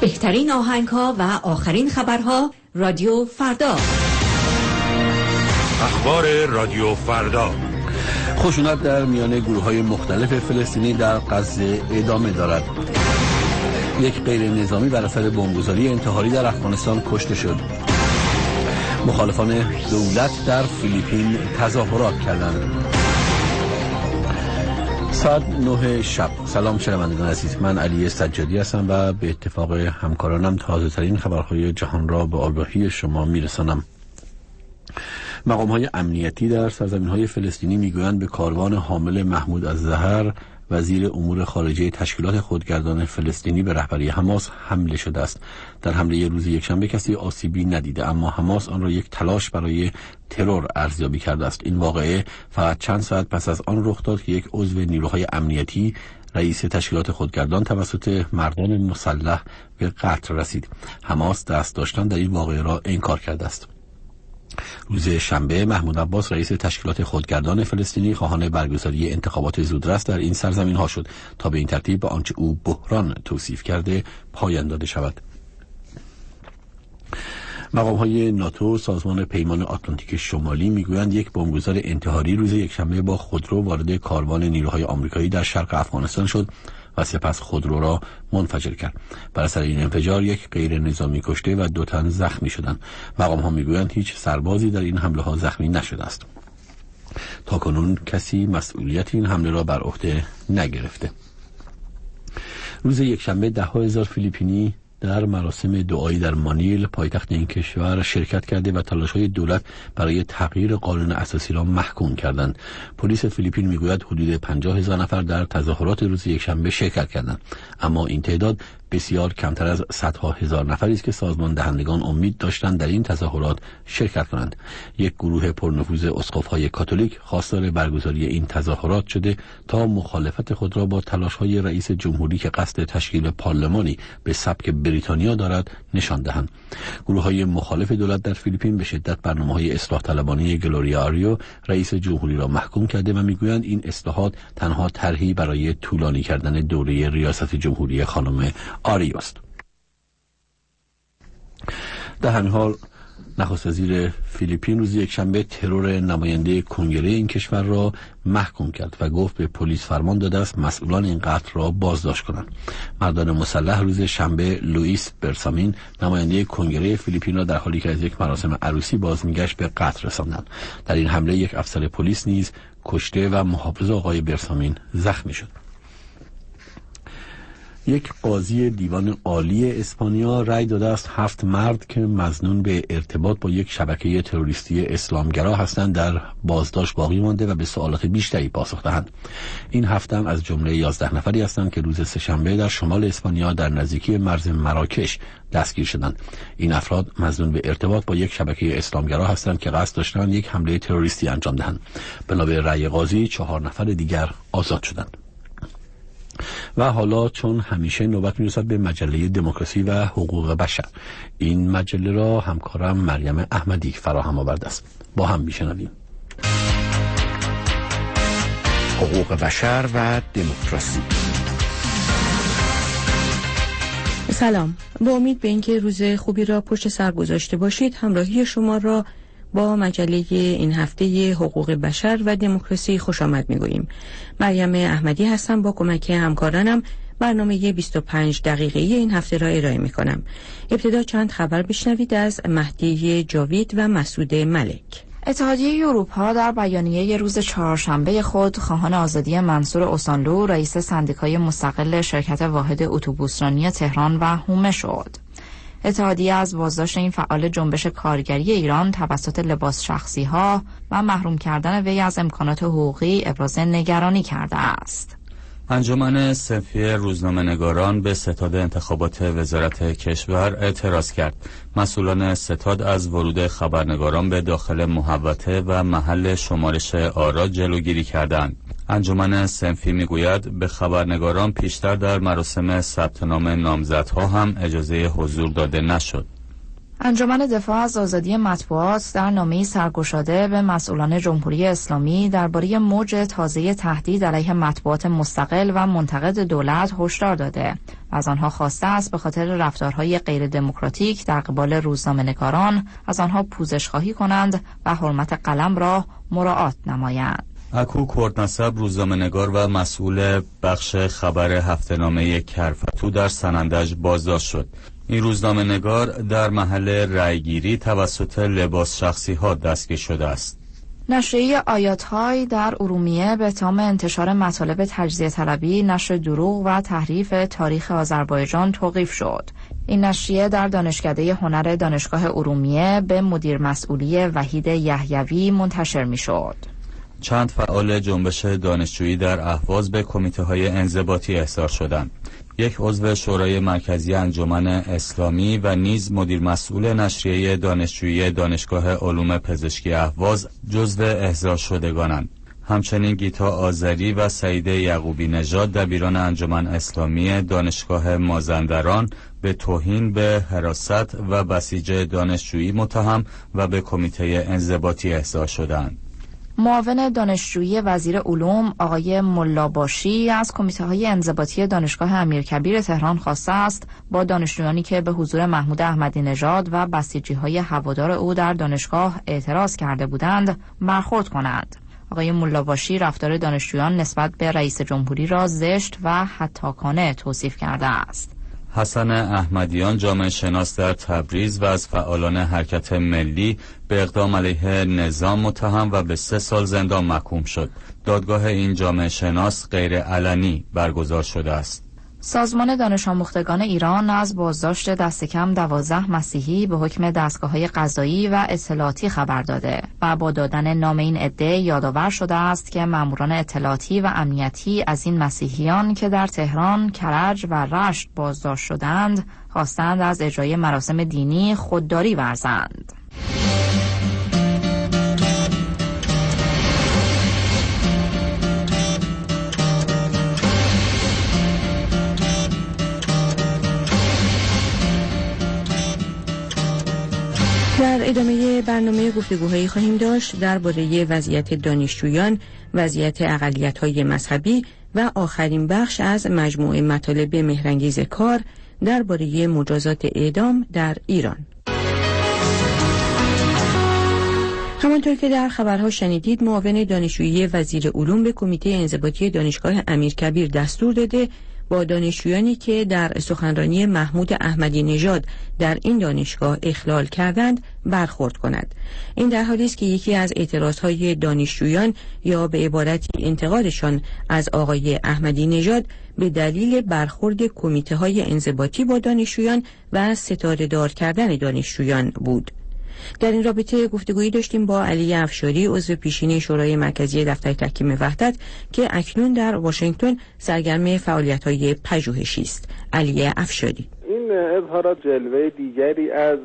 بهترین آهنگ‌ها و آخرین خبرها رادیو فردا. اخبار رادیو فردا. خشونت در میان گروه‌های مختلف فلسطینی در غزه ادامه دارد. یک غیر نظامی بر اثر بمبگذاری انتحاری در افغانستان کشته شد. مخالفان دولت در فیلیپین تظاهرات کردند. ساعت 9 شب. سلام شنوندگان عزیز، من علی سجادی هستم و به اتفاق همکارانم تازه ترین خبرهای جهان را به آگاهی شما میرسانم. مقام‌های امنیتی در سرزمین‌های فلسطینی میگویند به کاروان حامل محمود الزهر وزیر امور خارجه تشکیلات خودگردان فلسطینی به رهبری حماس حمله شده است. در حمله روز یکشنبه کسی آسیبی ندیده، اما حماس آن را یک تلاش برای ترور ارزیابی کرده است. این واقعه فقط چند ساعت پس از آن رخ داد که یک عضو نیروهای امنیتی رئیس تشکیلات خودگردان توسط مردان مسلح به قتل رسید. حماس دست داشتن در این واقعه را انکار کرده است. روز شنبه محمود عباس رئیس تشکیلات خودگردان فلسطینی خواهان برگزاری انتخابات زودرس در این سرزمین ها شد تا به این ترتیب به آنچه او بحران توصیف کرده پایان داده شود. مقام‌های ناتو سازمان پیمان آتلانتیک شمالی میگویند یک بمبگذار انتحاری روز یکشنبه با خودرو وارد کاروان نیروهای آمریکایی در شرق افغانستان شد و سپس خودرو را منفجر کرد. بر اثر این انفجار یک غیر نظامی کشته و 2 تن زخمی شدند. مقام‌ها میگویند هیچ سربازی در این حمله ها زخمی نشده است. تاکنون کسی مسئولیت این حمله را بر عهده نگرفته. روز یکشنبه 10,000 فیلیپینی در مراسم دعایی در مانیل پایتخت این کشور شرکت کرده و تلاش‌های دولت برای تغییر قانون اساسی را محکوم کردند. پلیس فیلیپین میگوید حدود 50,000 نفر در تظاهرات روز یکشنبه شرکت کردند، اما این تعداد بسیار کمتر از صدها هزار نفری است که سازمان دهندگان امید داشتند در این تظاهرات شرکت کنند. یک گروه پرنفوذ اسقف‌های کاتولیک خواستار برگزاری این تظاهرات شده تا مخالفت خود را با تلاش‌های رئیس جمهوری که قصد تشکیل پارلمانی به سبک بریتانیا دارد نشان دهند. گروه‌های مخالف دولت در فیلیپین به شدت برنامه‌های اصلاح طلبانه گلوریا آریو رئیس جمهوری را محکوم کرده و میگویند این اصلاحات تنها طرحی برای طولانی کردن دوره ریاست جمهوری خانم آریو است. در همین حال نخست وزیر فیلیپین روز یکشنبه ترور نماینده کنگره این کشور را محکوم کرد و گفت به پلیس فرمان داده است مسئولان این قتل را بازداشت کنند. مردان مسلح روز شنبه لوئیس برسامین نماینده کنگره فیلیپین را در حالی که از یک مراسم عروسی باز میگشت به قتل رساندند. در این حمله یک افسر پلیس نیز کشته و محافظ آقای برسامین زخمی شد. یک قاضی دیوان عالی اسپانیا رأی داده است 7 مرد که مظنون به ارتباط با یک شبکه تروریستی اسلامگرا هستند در بازداشت باقی مانده و به سوالات بیشتری پاسخ دهند. این 7 از جمله 11 نفری هستند که روز سه‌شنبه در شمال اسپانیا در نزدیکی مرز مراکش دستگیر شدند. این افراد مظنون به ارتباط با یک شبکه اسلامگرا هستند که قصد داشتند یک حمله تروریستی انجام دهند. بنا به رأی قاضی 4 نفر دیگر آزاد شدند. و حالا چون همیشه نوبت میرسد به مجله دموکراسی و حقوق بشر. این مجله را همکارم مریم احمدی فراهم آورده است. با هم میشنویم. حقوق بشر و دموکراسی. سلام، با امید به اینکه روز خوبی را پشت سر گذاشته باشید، همراهی شما را با مجله این هفته حقوق بشر و دموکراسی خوش آمد میگوییم. مریم احمدی هستم، با کمک همکارانم برنامه 25 دقیقه‌ای این هفته را ارائه میکنم. ابتدا چند خبر بشنوید از مهدی جاوید و مسعود ملک. اتحادیه اروپا در بیانیه روز چهارشنبه خود خواهان آزادی منصور اوسانلو رئیس سندیکای مستقل شرکت واحد اتوبوسرانی تهران و حومه شد. اتحادیه از بازداشت این فعال جنبش کارگری ایران توسط لباس شخصی‌ها و محروم کردن وی از امکانات حقوقی ابراز نگرانی کرده است. انجمن صنفی روزنامه‌نگاران به ستاد انتخابات وزارت کشور اعتراض کرد. مسئولان ستاد از ورود خبرنگاران به داخل محوطه و محل شمارش آرا جلوگیری کردند. انجمن صنفی میگوید به خبرنگاران پیشتر در مراسم ثبت نام نامزدها هم اجازه حضور داده نشد. انجمن دفاع از آزادی مطبوعات در نامه‌ای سرگشاده به مسئولان جمهوری اسلامی درباره موج تازه تهدید علیه مطبوعات مستقل و منتقد دولت هشدار داده از آنها خواسته است به خاطر رفتارهای غیر دموکراتیک در قبال روزنامه‌نگاران از آنها پوزش خواهی کنند و حرمت قلم را مراعات نمایند. اکو کردنسب روزنامه‌نگار و مسئول بخش خبر هفته‌نامه کرفتو در سنندج بازداشت شد. این روزنامه‌نگار در محل رأیگیری توسط لباس شخصی‌ها دستگیر شده است. نشریه آیات‌های در ارومیه به اتهام انتشار مطالب تجزیه طلبی، نشر دروغ و تحریف تاریخ آذربایجان توقیف شد. این نشریه در دانشکده هنر دانشگاه ارومیه به مدیر مسئولی وحید یحیوی منتشر می‌شد. چند فعال جنبش دانشجویی در اهواز به کمیته‌های انضباطی احضار شدند. یک عضو شورای مرکزی انجمن اسلامی و نیز مدیر مسئول نشریه دانشجویی دانشگاه علوم پزشکی اهواز جزو احضار شدگانند. همچنین گیتا آذری و سعید یعقوبی نژاد دبیران انجمن اسلامی دانشگاه مازندران به توهین به حراست و بسیج دانشجویی متهم و به کمیته انضباطی احضار شدند. معاون دانشجویی وزیر علوم آقای ملاباشی از کمیته‌های انضباطی دانشگاه امیرکبیر تهران خواسته است با دانشجویانی که به حضور محمود احمدی نژاد و بسیجی‌های هوادار او در دانشگاه اعتراض کرده بودند برخورد کنند. آقای ملاباشی رفتار دانشجویان نسبت به رئیس جمهوری را زشت و هتاکانه توصیف کرده است. حسن احمدیان جامعه شناس در تبریز و از فعالان حرکت ملی به اقدام علیه نظام متهم و به 3 سال زندان محکوم شد. دادگاه این جامعه شناس غیر علنی برگزار شده است. سازمان دانش آموختگان ایران از بازداشت دست کم 12 مسیحی به حکم دستگاه‌های قضایی و اطلاعاتی خبر داده و با دادن نام این عده یادآور شده است که ماموران اطلاعاتی و امنیتی از این مسیحیان که در تهران، کرج و رشت بازداشت شدند، خواستند از اجرای مراسم دینی خودداری ورزند. در ادامه برنامه گفتگوهایی خواهیم داشت درباره وضعیت دانشجویان، وضعیت اقلیت‌های مذهبی و آخرین بخش از مجموعه مطالب مهرانگیز کار درباره مجازات اعدام در ایران. همانطور که در خبرها شنیدید، معاون دانشجویی وزیر علوم به کمیته انضباطی دانشگاه امیرکبیر دستور داده با دانشجویانی که در سخنرانی محمود احمدی نژاد در این دانشگاه اخلال کردند برخورد کند. این در حالی است که یکی از اعتراضهای دانشجویان یا به عبارتی انتقادشان از آقای احمدی نژاد به دلیل برخورد کمیته‌های انضباطی با دانشجویان و ستاره دار کردن دانشجویان بود. در این رابطه گفتگویی داشتیم با علی افشاری، عضو پیشین شورای مرکزی دفتر تحکیم وحدت که اکنون در واشنگتن سرگرم فعالیت‌های پژوهشی است. علی افشاری: این اظهارات جلوه دیگری از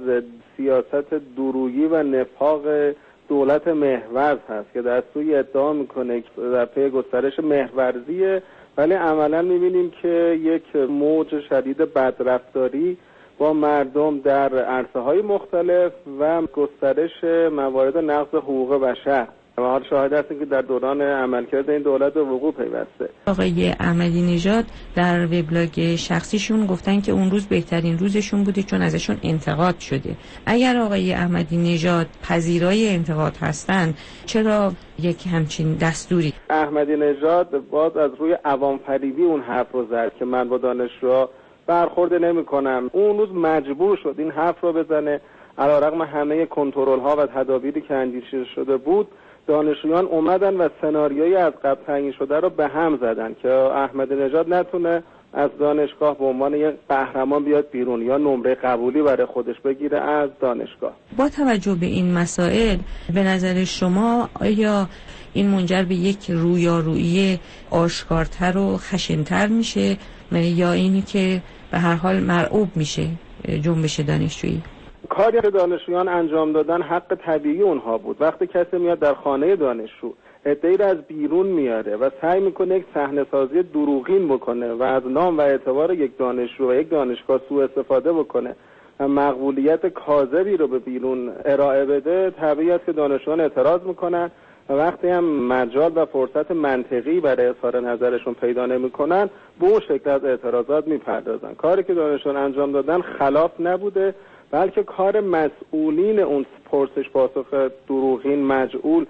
سیاست درویی و نفاق دولت محور هست که در سوی ادعا میکنه که در پی گسترش محورزیه، ولی عملا میبینیم که یک موج شدید بدرفتاری با مردم در عرصه‌های مختلف و گسترش موارد نقض حقوق بشر و حال شاهد هستیم که در دوران عملکرد این دولت به وقوع پیوسته. آقای احمدی نژاد در وبلاگ شخصیشون گفتن که اون روز بهترین روزشون بوده چون ازشون انتقاد شده. اگر آقای احمدی نژاد پذیرای انتقاد هستن، چرا یک همچین دستوری؟ احمدی نژاد باز از روی عوام فریبی اون حرف رو زد که من با دانشجوها برخورد نمی کنم. اون روز مجبور شد این حرف رو بزنه. علیرغم همه کنترل ها و تدابیری که اندیشیده شده بود، دانشجویان اومدن و سناریویی از قبل تعیین شده رو به هم زدن که احمدی نژاد نتونه از دانشگاه به عنوان یک قهرمان بیاد بیرون یا نمره قبولی برای خودش بگیره از دانشگاه. با توجه به این مسائل به نظر شما آیا این منجر به یک رویارویی آشکارتر و خشن‌تر میشه یا اینی که به هر حال مرعوب میشه جنبش دانشجویی؟ کاری که دانشجویان انجام دادن حق طبیعی اونها بود. وقتی کسی میاد در خانه دانشجو عده‌ای رو از بیرون میاره و سعی میکنه یک صحنه‌سازی دروغین بکنه و از نام و اعتبار یک دانشجو و یک دانشگاه سوء استفاده بکنه و مقبولیت کاذبی رو به بیرون ارائه بده، طبیعی است که دانشجویان اعتراض میکنن و وقتی هم مجال و فرصت منطقی برای اظهار نظرشون پیدا نمی‌کنن به اون شکل از اعتراضات میپردازن. کاری که دانشجویان انجام دادن خلاف نبوده، بلکه کار مسئولین اون پرسش پاسخ دروغین، مجعول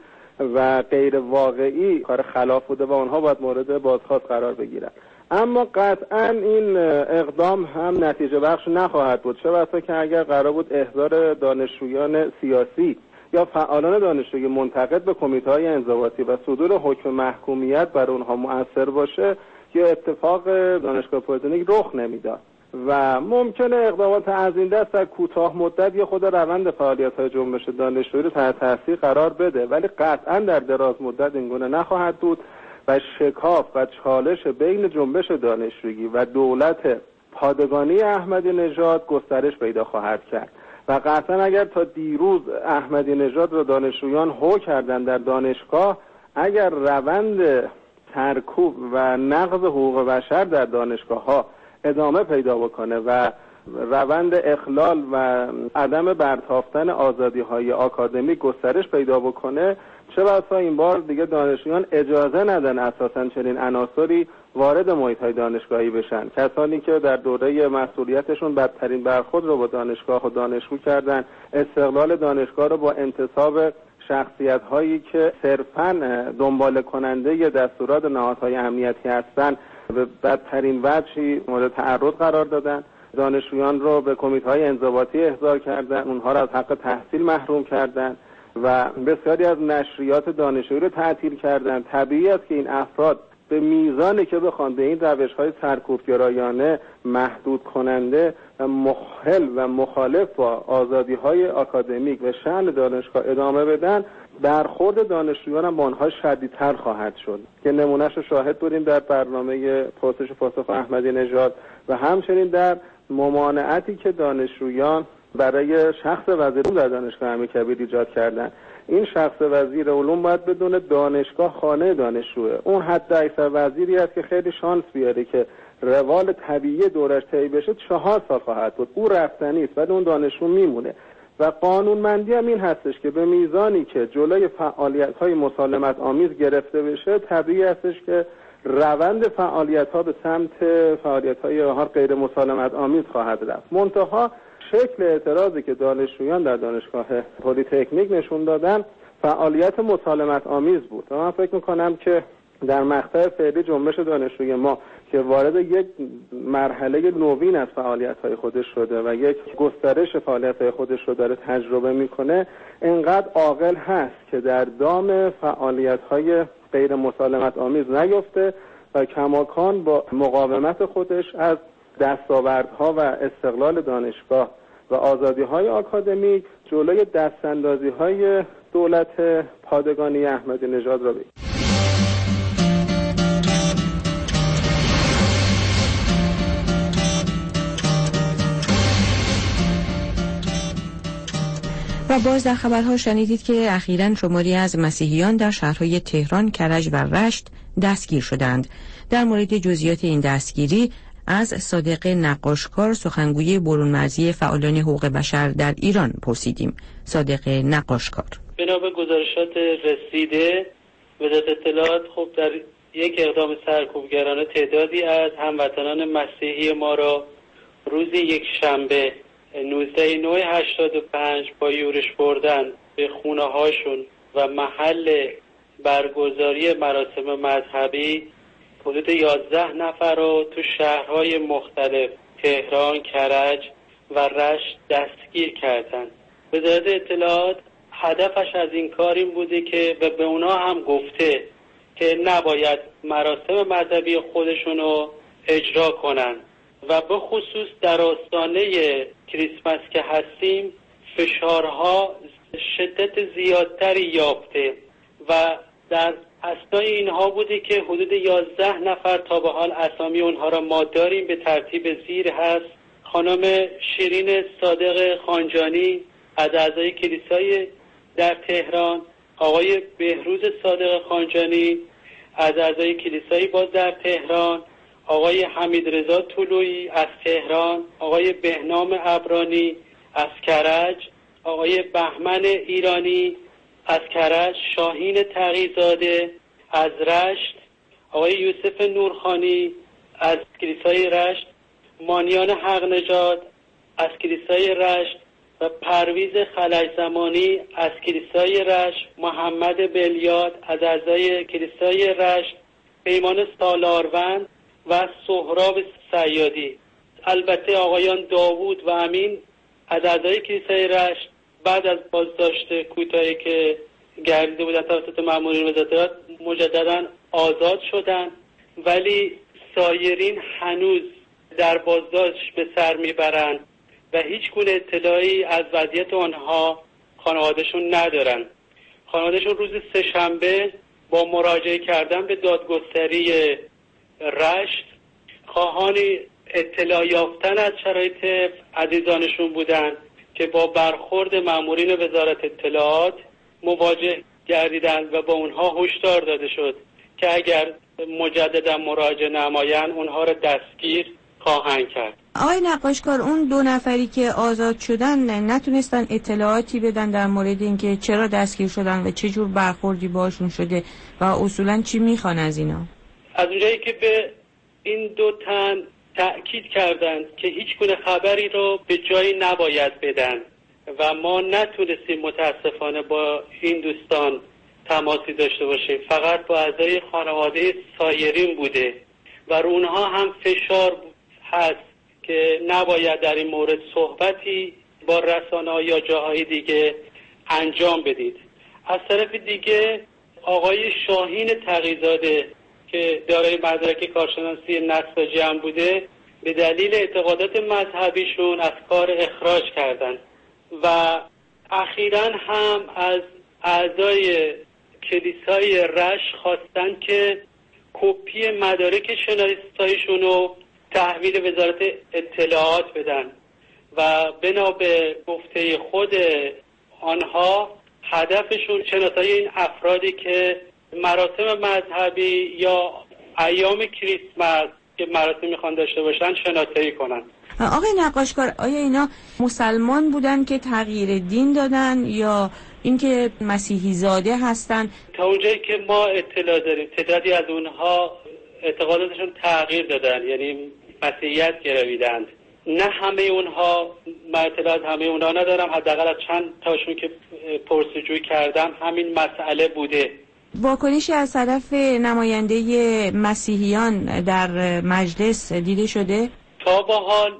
و غیر واقعی کار خلاف بوده و اونها باید مورد بازخواست قرار بگیرن. اما قطعا این اقدام هم نتیجه بخش نخواهد بود، چه بسا که اگر قرار بود احضار دانشجویان سیاسی یا فعالان دانشجویی منتقد به کمیته‌های انضباطی و صدور حکم محکومیت بر اونها مؤثر باشه که اتفاق دانشگاه پلیتکنیک رخ نمیداد و ممکنه اقدامات از این دست در کوتاه مدت یا خود روند فعالیت‌های جنبش دانشجویی رو تحت تاثیر قرار بده، ولی قطعا در دراز مدت این گونه نخواهد بود و شکاف و چالش بین جنبش دانشجویی و دولت پادگانی احمدی نژاد گسترش پیدا خواهد کرد و قطعا اگر تا دیروز احمدی نژاد رو دانشجویان هو کردن در دانشگاه، اگر روند سرکوب و نقض حقوق بشر در دانشگاه‌ها ادامه پیدا بکنه و روند اخلال و عدم برتافتن آزادی‌های آکادمیک گسترش پیدا بکنه، چه بسا این بار دیگه دانشجویان اجازه ندن اساساً چنین عناصری وارد محیط‌های دانشگاهی بشن. کسانی که در دوره مسئولیتشون بدترین برخورد رو با دانشگاه و دانشجو کردن، استقلال دانشگاه رو با انتصاب شخصیت‌هایی که صرفاً دنبال کننده دستورات نهادهای امنیتی هستن به بدترین وجهی مورد تعرض قرار دادن. دانشجویان رو به کمیته‌های انضباطی احضار کردن، اونها رو از حق تحصیل محروم کردن و بسیاری از نشریات دانشجویی رو تعطیل کردن. طبیعی است که این افراد به میزانی که بخوان به این روش‌های سرکوبگرایانه، محدود کننده و مخل و مخالف با آزادی‌های آکادمیک و شأن دانشگاه ادامه بدن، برخورد دانشجویان هم با آنها شدیدتر خواهد شد که نمونهش رو شاهد بودیم در برنامه پرسش پاسخ احمدی نژاد و همچنین در ممانعتی که دانشجویان برای شخص وزیر علوم در دانشگاه امیرکبیر ایجاد کردن. این شخص وزیر علوم باید بدون دانشگاه خانه دانشجوه. اون حد اکثر وزیری است که خیلی شانس بیاره که روال طبیعی دورش طی بشه 4 سال خواهد بود. او رفتنی است ولی اون دانشجو میمونه و قانونمندی هم این هستش که به میزانی که جلوی فعالیت‌های مسالمت آمیز گرفته بشه، طبیعی هستش که روند فعالیت‌ها به سمت فعالیت‌های غیر مسالمت آمیز خواهد رفت. منتها شکل اعتراضی که دانشجویان در دانشگاه پلی‌تکنیک نشون دادن فعالیت مسالمت آمیز بود و من فکر می‌کنم که در مقطع فعلی جنبش دانشجویی ما که وارد یک مرحله نوین از فعالیت‌های خودش شده و یک گسترش فعالیت‌های خودش رو داره تجربه می‌کنه، اینقدر عاقل هست که در دام فعالیت‌های غیر مسالمت آمیز نیفته و کماکان با مقاومت خودش از دستاوردها و استقلال دانشگاه و آزادی‌های آکادمیک جلوی دستاندازی‌های دولت پادگانی احمدی نژاد را بگیرد. و باز در خبرها شنیدید که اخیراً شماری از مسیحیان در شهرهای تهران، کرج و رشت دستگیر شدند. در مورد جزئیات این دستگیری از صادق نقاشکار، سخنگوی برون مرزی فعالان حقوق بشر در ایران پرسیدیم. صادق نقاشکار: بنا به گزارشات رسیده، وزارت اطلاعات در یک اقدام سرکوبگرانه تعدادی از هموطنان مسیحی ما را روز یک شنبه 19/9/85 با یورش بردن به خونه هاشون و محل برگزاری مراسم مذهبی حدود 11 نفر رو تو شهرهای مختلف تهران، کرج و رشت دستگیر کردن. وزارت اطلاعات هدفش از این کار این بوده که به اونا هم گفته که نباید مراسم مذهبی خودشون رو اجرا کنن و به خصوص در آستانه کریسمس که هستیم فشارها شدت زیادتری یافته و در اسنای اینها بوده که حدود 11 نفر تا به حال اسامی اونها را ما داریم به ترتیب زیر هست: خانم شیرین صادق خانجانی از اعضای کلیسای در تهران، آقای بهروز صادق خانجانی از اعضای کلیسای باز در تهران، آقای حمیدرضا طلویی از تهران، آقای بهنام عبرانی از کرج، آقای بهمن ایرانی از کرج، شاهین تقی‌زاده از رشت، آقای یوسف نورخانی از کلیسای رشت، مانیان حق نژاد از کلیسای رشت و پرویز خلج زمانی از کلیسای رشت، محمد بلیاد از اعضای کلیسای رشت، پیمان سالاروند و سهراب سیادی. البته آقایان داوود و امین از اعضای کلیسای رشت بعد از بازداشت کوتاهی که گردیده بودن توسط مامورین وزارت مجددا آزاد شدند، ولی سایرین هنوز در بازداشت به سر میبرند و هیچ گونه اطلاعی از وضعیت آنها خانوادهشون ندارن. خانوادهشون روز سه‌شنبه با مراجعه کردن به دادگستری رشت خواهان اطلاع یافتن از شرایط عزیزانشون بودن که با برخورد مامورین وزارت اطلاعات مواجه گردیدند و با اونها هشدار داده شد که اگر مجددا مراجعه نمایند اونها را دستگیر خواهند کرد. آقای نقاشکار، اون 2 نفری که آزاد شدن نتونستن اطلاعاتی بدن در مورد اینکه چرا دستگیر شدن و چه جور برخوردی باشون شده و اصولا چی میخوان از اینا؟ از اونجایی که به این 2 تن تأکید کردند که هیچ گونه خبری رو به جایی نباید بدن و ما نتونستیم متاسفانه با این دوستان تماسی داشته باشیم، فقط با اعضای خانواده سایرین بوده و رو اونها هم فشار هست که نباید در این مورد صحبتی با رسانه‌ها یا جاهای دیگه انجام بدید. از طرف دیگه آقای شاهین تقی‌زاده که دارای مدرک کارشناسی نساجی هم بوده به دلیل اعتقادات مذهبیشون از کار اخراج کردن و اخیراً هم از اعضای کلیسای رشت خواستن که کپی مدارک شناساییشون رو تحویل وزارت اطلاعات بدن و بنا به گفته خود آنها هدفشون شناسایی این افرادی که مراسم مذهبی یا ایام کریسمس که مراسم میخوان داشته باشن شناسایی کنن. آقای نقاشکار، آیا اینا مسلمان بودن که تغییر دین دادن یا اینکه مسیحی زاده هستن؟ تا اونجایی که ما اطلاع داریم تعدادی از اونها اعتقاداتشون تغییر دادن، یعنی مسیحیت گرویدند. نه همه اونها، من اطلاعات همه اونها ندارم، حداقل از چند تاشون که پرسجویی کردم همین مسئله بوده. واکنشی از طرف نماینده مسیحیان در مجلس دیده شده؟ تا با حال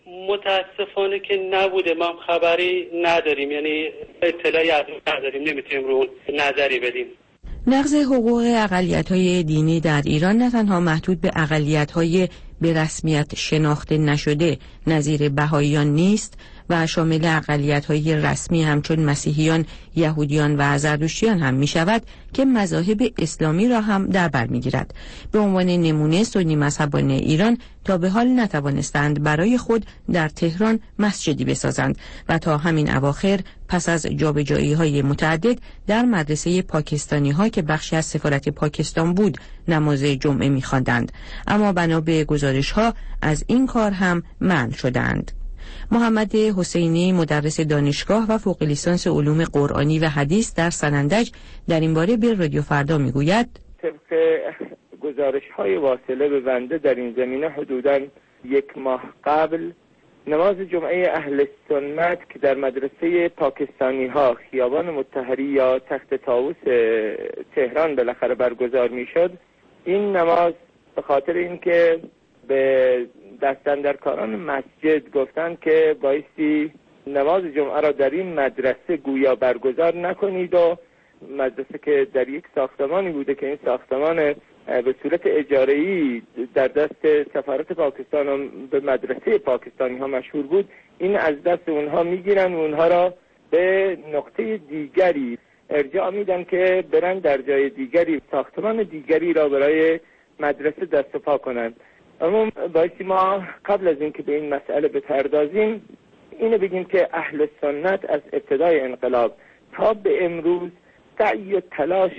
متاسفانه که نبوده، ما خبری نداریم، یعنی اطلاعی از اون نداریم، نمیتونیم رو نظری بدیم. نقض حقوق اقلیت‌های دینی در ایران نه تنها محدود به اقلیت‌های به رسمیت شناخته نشده نظیر بهائیان نیست و شامل اقلیت‌های رسمی همچون مسیحیان، یهودیان و زرتشتیان هم می‌شود که مذاهب اسلامی را هم در بر می‌گیرد. به عنوان نمونه سنی مذهبان ایران تا به حال نتوانستند برای خود در تهران مسجدی بسازند و تا همین اواخر پس از جابجایی‌های متعدد در مدرسه پاکستانی‌ها که بخشی از سفارت پاکستان بود نماز جمعه می‌خواندند، اما بنا به گزارش‌ها از این کار هم منع شدند. محمد حسینی مدرس دانشگاه و فوق لیسانس علوم قرآنی و حدیث در سنندج در این باره به رادیو فردا میگوید: طبق گزارش‌های واصله به بنده در این زمینه حدوداً 1 ماه قبل نماز جمعه اهل سنت که در مدرسه پاکستانی‌ها خیابان مطهری یا تخت طاووس تهران بالاخره برگزار می‌شد، این نماز به خاطر اینکه به دستاندرکاران مسجد گفتند که بایستی نماز جمعه را در این مدرسه گویا برگزار نکنید و مدرسه که در یک ساختمانی بوده که این ساختمان به صورت اجاره‌ای در دست سفارت پاکستان و به مدرسه پاکستانی ها مشهور بود، این از دست اونها میگیرن و اونها را به نقطه دیگری ارجاع میدن که برن در جای دیگری ساختمان دیگری را برای مدرسه دست و پا کنند. اما بایستی ما قبل از اینکه به این مسئله بپردازیم اینو بگیم که اهل سنت از ابتدای انقلاب تا به امروز سعی و تلاش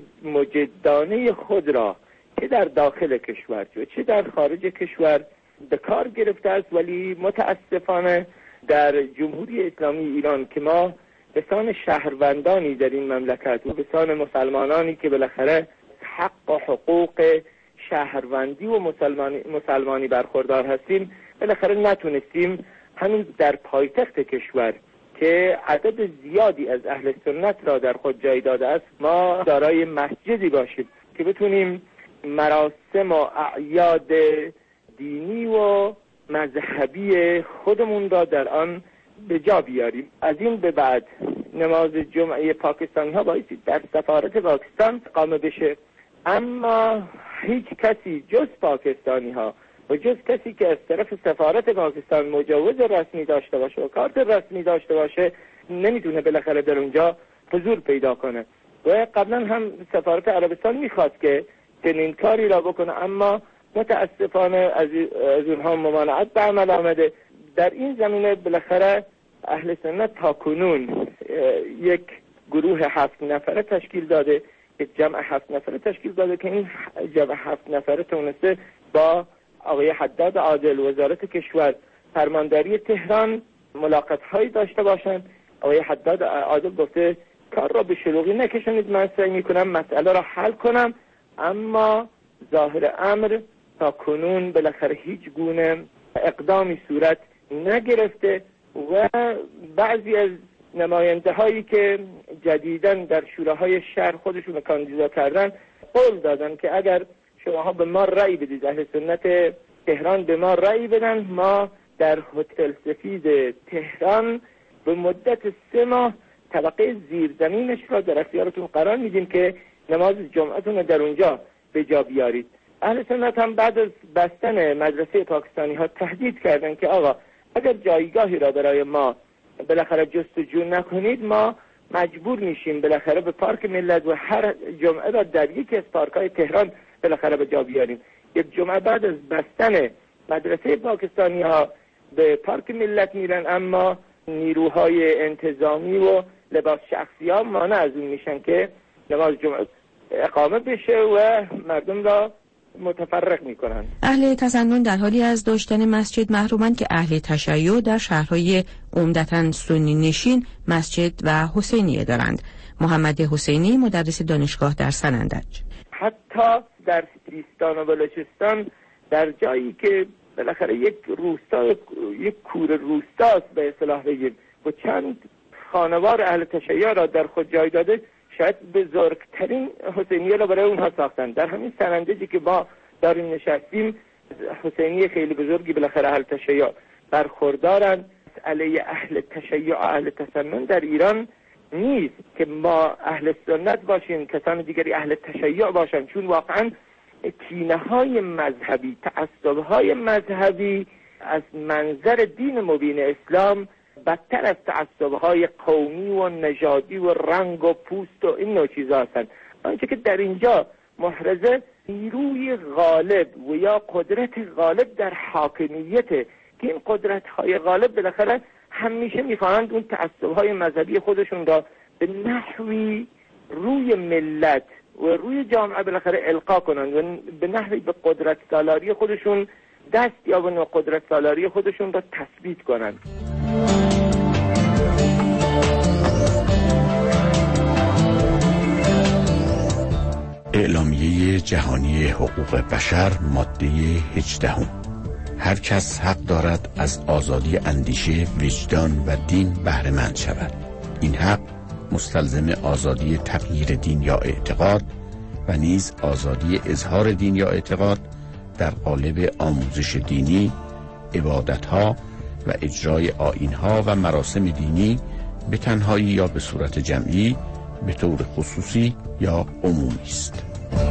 مجدانه خود را چه در داخل کشور و چه در خارج کشور به کار گرفته است، ولی متاسفانه در جمهوری اسلامی ایران که ما به سان شهروندانی در این مملکت و به سان مسلمانانی که بالاخره حق و حقوق شهروندی و مسلمانی برخوردار هستیم، بالاخره نتونستیم هنوز در پایتخت کشور که عدد زیادی از اهل سنت را در خود جای داده است ما دارای مسجدی باشیم که بتونیم مراسم و اعیاد دینی و مذهبی خودمون را در آن به جا بیاریم. از این به بعد نماز جمعه پاکستانی ها بایستی در سفارت پاکستان اقامه بشه، اما هیچ کسی جز پاکستانی ها و جز کسی که از طرف سفارت پاکستان مجوز رسمی داشته باشه و کارت رسمی داشته باشه نمیتونه بالاخره در اونجا حضور پیدا کنه. و قبلا هم سفارت عربستان میخواست که چنین کاری را بکنه، اما متاسفانه از اونها ممانعت به عمل آمده. در این زمینه بالاخره اهل سنت تا کنون یک گروه 7 نفره تشکیل داده، یک جمع 7 نفره تشکیل داده که این جمع 7 نفره تونسته با آقای حداد عادل وزارت کشور فرمانداری تهران ملاقات هایی داشته باشند. آقای حداد عادل گفته کار را به شلوغی نکشونید، من سعی میکنم مسئله را حل کنم، اما ظاهر امر تا کنون بالاخره هیچ گونه اقدامی صورت نگرفته و بعضی از نماینده هایی که جدیداً در شوراهای شهر خودشون کاندیدا کردن قول دادن که اگر شماها به ما رأی بدید، اهل سنت تهران به ما رأی بدن، ما در هتل سفید تهران به مدت 3 ماه طبقه زیرزمینش را در اختیارتون قرار میدیم که نماز جمعتون در اونجا به جا بیارید. اهل سنت هم بعد از بستن مدرسه پاکستانی ها تهدید کردن که آقا اگر جایگاهی را برای ما بالاخره جستجو نکنید ما مجبور میشیم بالاخره به پارک ملت و هر جمعه را در یکی از پارک‌های تهران بالاخره به جا بیاریم. یک جمعه بعد از بستن مدرسه پاکستانی ها به پارک ملت میرن، اما نیروهای انتظامی و لباس شخصی ها مانع از اون میشن که نماز جمعه اقامه بشه و مردم را متفرق میکنن. اهل تسنن در حالی از داشتن مسجد محرومند که اهل تشیع در شهرهای عمدتاً سنی نشین مسجد و حسینیه دارند. محمد حسینی مدرس دانشگاه در سنندج: حتی در سیستان و بلوچستان در جایی که بالاخره یک روستا، یک کور روستاست به اصطلاح بگیم و چند خانوار اهل تشیع را در خود جای داده، شاید بزرگترین حسینیه را برای اونها ساختن. در همین سنندجی که ما داریم نشستیم حسینیه خیلی بزرگی بالاخره اهل تشیع برخوردارن. مسئله اهل تشیع اهل تسنن در ایران نیست که ما اهل سنت باشیم کسان دیگری اهل تشیع باشن، چون واقعا کینه های مذهبی، تعصب های مذهبی از منظر دین مبین اسلام بدتر از تعصب‌های قومی و نژادی و رنگ و پوست و این نوع چیزا هستند. آنچه که در اینجا محرزه نیروی غالب و یا قدرت غالب در حاکمیت که این قدرت‌های غالب بالاخره همیشه می‌خواهند اون تعصب‌های مذهبی خودشون را به نحوی روی ملت و روی جامعه بالاخره القا کنند و به نحوی به قدرت سالاری خودشون دست یابند و قدرت سالاری خودشون را تثبیت کنند. اعلامیه جهانی حقوق بشر ماده 18: هر کس حق دارد از آزادی اندیشه، وجدان و دین بهره مند شود. این حق مستلزم آزادی تغییر دین یا اعتقاد و نیز آزادی اظهار دین یا اعتقاد در قالب آموزش دینی، عبادت‌ها و اجرای آیین‌ها و مراسم دینی به تنهایی یا به صورت جمعی، به طور خصوصی یا عمومی است.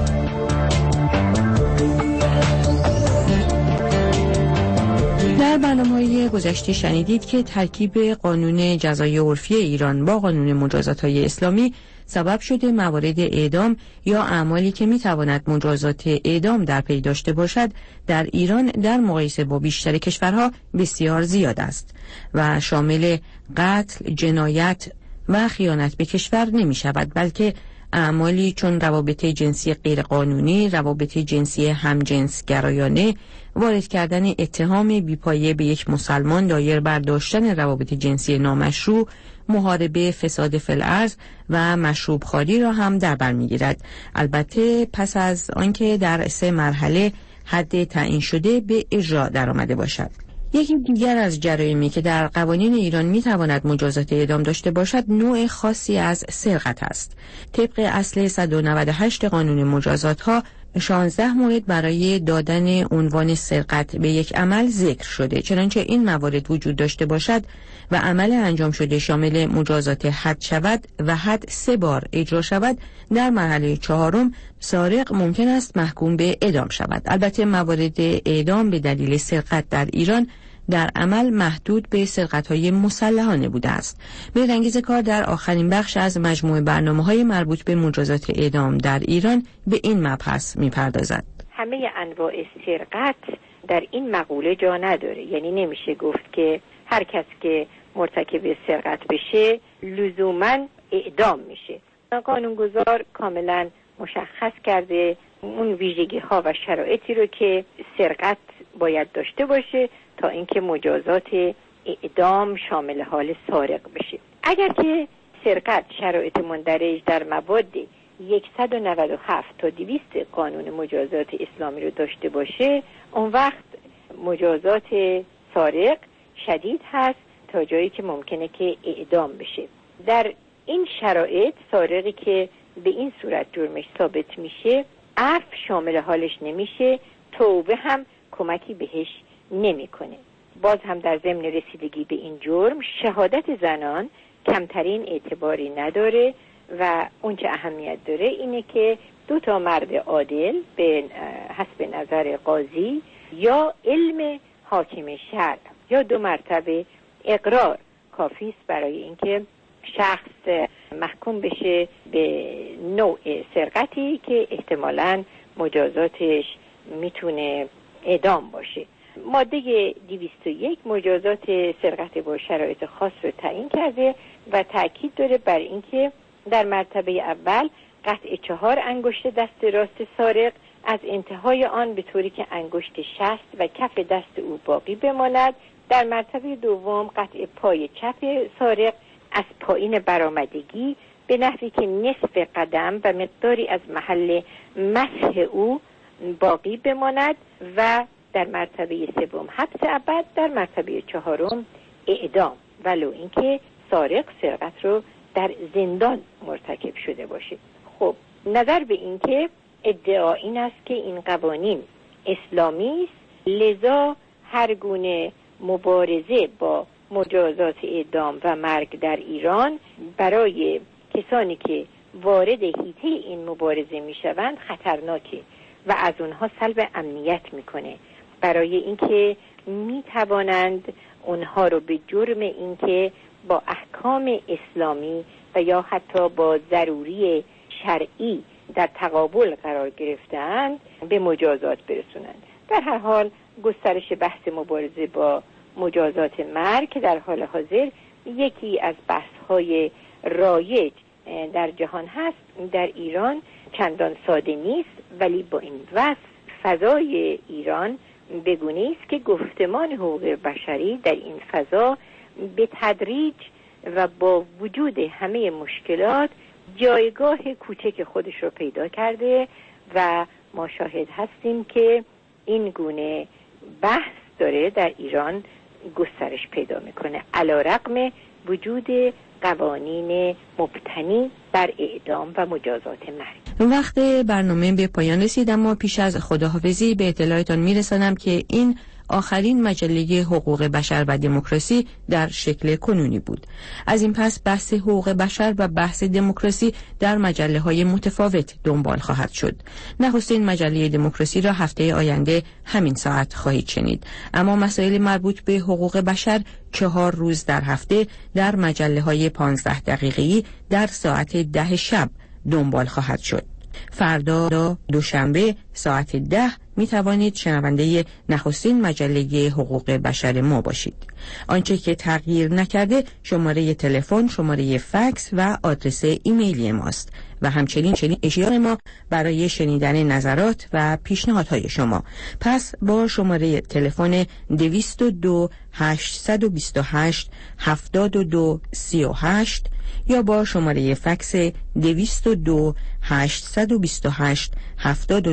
در برنامه‌های گذشته شنیدید که ترکیب قانون جزای عرفی ایران با قانون مجازات‌های اسلامی سبب شده موارد اعدام یا اعمالی که می‌تواند مجازات اعدام در پی داشته باشد در ایران در مقایسه با بیشتر کشورها بسیار زیاد است و شامل قتل، جنایت و خیانت به کشور نمی‌شود، بلکه اعمالی چون روابط جنسی غیرقانونی، روابط جنسی همجنسگرایانه، وارد کردن اتهام بیپایه به یک مسلمان دایر بر داشتن روابط جنسی نامشروع، محاربه فساد فی الارض و مشروب خواری را هم در بر می‌گیرد. البته پس از آنکه در 3 مرحله حد تعیین شده به اجرا درآمده باشد. یکی دیگر از جرایمی که در قوانین ایران میتواند مجازات اعدام داشته باشد نوع خاصی از سرقت است. طبق اصل 198 قانون مجازات ها 16 مورد برای دادن عنوان سرقت به یک عمل ذکر شده. چنانچه این موارد وجود داشته باشد و عمل انجام شده شامل مجازات حد شود و حد 3 بار اجرا شود، در مرحله 4 سارق ممکن است محکوم به اعدام شود. البته موارد اعدام به دلیل سرقت در ایران در عمل محدود به سرقت‌های مسلحانه بوده است. مهرانگیز کار در آخرین بخش از مجموعه برنامه‌های مربوط به مجازات اعدام در ایران به این مبحث می‌پردازد. همه انواع سرقت در این مقوله جا نداره، یعنی نمیشه گفت که هر کس که مرتکب سرقت بشه لزوماً اعدام میشه. قانونگذار کاملاً مشخص کرده اون ویژگی‌ها و شرایطی رو که سرقت باید داشته باشه تا اینکه مجازات اعدام شامل حال سارق بشه. اگر که سرقت شرایط مندرج در مواد 197 تا 200 قانون مجازات اسلامی رو داشته باشه، اون وقت مجازات سارق شدید هست تا جایی که ممکنه که اعدام بشه. در این شرایط سارقی که به این صورت جرمش ثابت میشه عفو شامل حالش نمیشه، توبه هم کمکی بهش نمیکنه. باز هم در ضمن رسیدگی به این جرم شهادت زنان کمترین اعتباری نداره و اونچه اهمیت داره اینه که 2 مرد عادل به حسب نظر قاضی یا علم حاکم شرع یا 2 مرتبه اقرار کافی است برای اینکه شخص محکوم بشه به نوع سرقتی که احتمالاً مجازاتش میتونه اعدام باشه. ماده 201 مجازات سرقت با شرایط خاص رو تعیین کرده و تأکید داره بر اینکه در مرتبه اول قطع 4 انگشت دست راست سارق از انتهای آن به طوری که انگشت شست و کف دست او باقی بماند. در مرتبه دوم قطع پای چپ سارق از پایین برآمدگی به نحوی که نصف قدم و مقداری از محل مسح او باقی بماند و در مرتبه 3 حبس ابد، در مرتبه 4 اعدام، ولو اینکه سارق سرقت رو در زندان مرتکب شده باشه. خب نظر به اینکه ادعا این است که این قوانین اسلامی است، لذا هر گونه مبارزه با مجازات اعدام و مرگ در ایران برای کسانی که وارد حیطه این مبارزه میشوند خطرناکه و از اونها سلب امنیت میکنه، برای اینکه میتوانند اونها رو به جرم اینکه با احکام اسلامی و یا حتی با ضروری شرعی در تقابل قرار گرفتند به مجازات برسونند. در هر حال گسترش بحث مبارزه با مجازات مرگ که در حال حاضر یکی از بحث‌های رایج در جهان هست، در ایران چندان ساده نیست، ولی با این وصف فضای ایران بگونه است که گفتمان حقوق بشری در این فضا به تدریج و با وجود همه مشکلات جایگاه کوچک خودش رو پیدا کرده و ما شاهد هستیم که این گونه بحث داره در ایران گسترش پیدا میکنه علیرغم وجود قوانین مبتنی بر اعدام و مجازات مرگ. وقت برنامه به پایان رسید، اما پیش از خداحافظی به اطلاعتان میرسانم که این آخرین مجله حقوق بشر و دموکراسی در شکل کنونی بود. از این پس بحث حقوق بشر و بحث دموکراسی در مجله‌های متفاوت دنبال خواهد شد. نخستین مجله دموکراسی را هفته آینده همین ساعت خواهید شنید، اما مسائل مربوط به حقوق بشر 4 روز در هفته در مجله‌های 15 دقیقه‌ای در ساعت 10 شب دنبال خواهد شد. فردا دوشنبه ساعت 10 می توانید شنونده نخستین مجله حقوق بشر ما باشید. آنچه که تغییر نکرده شماره تلفن، شماره فکس و آدرس ایمیلی ماست و همچنین اشتیاق ما برای شنیدن نظرات و پیشنهادهای شما. پس با شماره تلفن 202 828 72 38 یا با شماره فکس 202 828 72